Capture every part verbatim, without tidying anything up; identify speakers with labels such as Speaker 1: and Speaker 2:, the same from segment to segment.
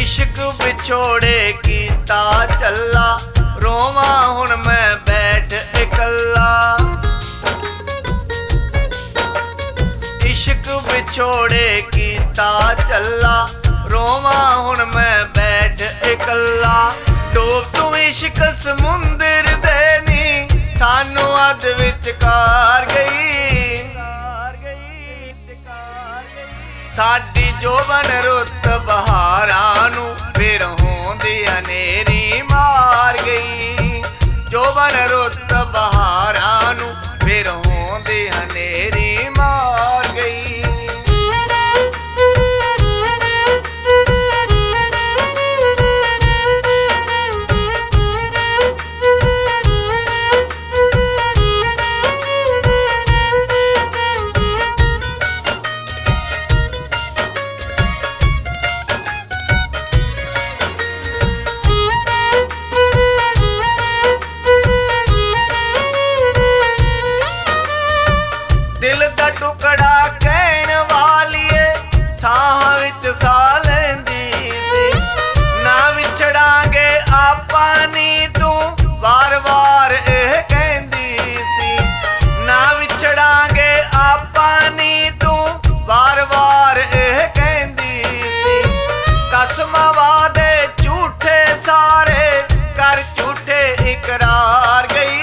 Speaker 1: इश्क विछोड़े कीता चला, रोवा हुण मैं बैठ इकल्ला। इश्क विछोड़े कीता चला, रोवा हुण मैं बैठ इकल्ला। डूब तू इश्क समुंदर दे नी, सानू अध विचकार गई। साडी जोबन रुत बहारां नू बिरहों दी हनेरी मार गई। जोबन रुत बहारां नू बिरहों दी हनेरी मार गई। दिल दा टुकड़ा कहण वालीए, साह विच साह लैंदी सी। ना विछड़ांगे आपां नी तू वार वार एह कहंदी सी। ना विछड़ांगे आपां नी तू वार वार एह कहंदी सी। कसमां वादे झूठे सारे कर झूठे इकरार गई।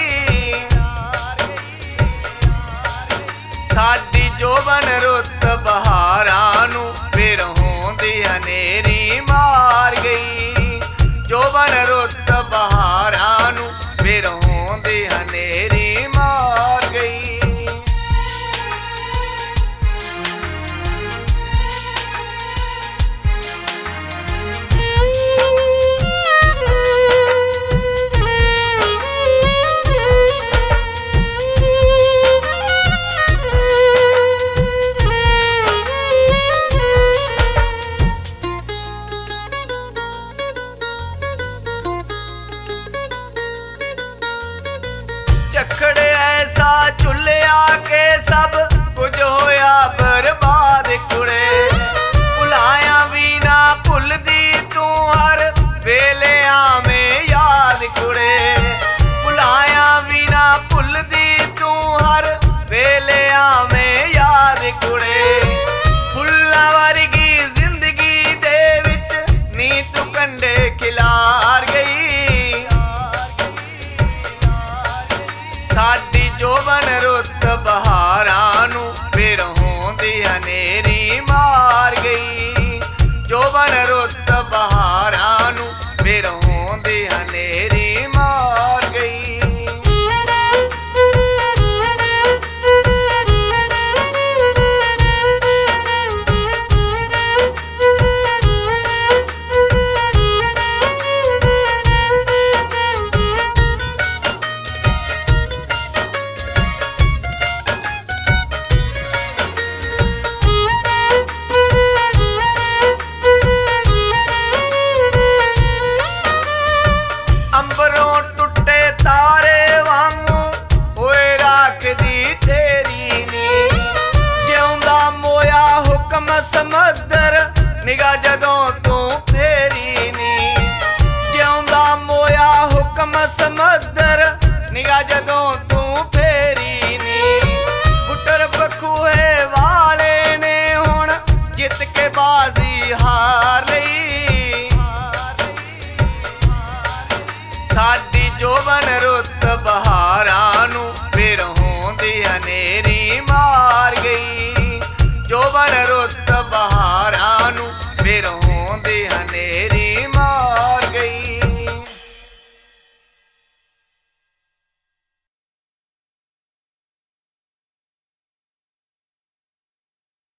Speaker 1: साडी जोबन रुत बहारां नू बिरहों दी हनेरी मार गई। जोबन रुत बहारां नू बिरहों दी हनेरी मार गई। झखड़े ऐसा झुलिया के सब कुछ होया बर्बाद कुड़े। भुलाया भी ना भुलदी तू हर वेले में याद कुड़े। भुलाया भी ना भुलदी तू हर वेले में याद कुड़े। फुल्लां वर्गी जिंदगी दे विच नी तू कंडे खिलार गई। साडी जोबन रुत बहारां नू बिरहों दी हनेरी मार गई। जोबन रुत बहारां नू बिरहों दी हनेरी मार गई। अंबरों टुटे तारे वांगू होए राखदी तेरी नी। जिउंदा मोया हुक्म समंदर निगाह जदों तू फेरी नी। जिउंदा मोया हुक्म समंदर निगाह जदों तू फेरी नी। बुटर बखूए वाले ने हुण जित के बाजी हार लई। साडी जोबन रुत बहारां नू बिरहों दी हनेरी मार गई। जोबन रुत बहारां नू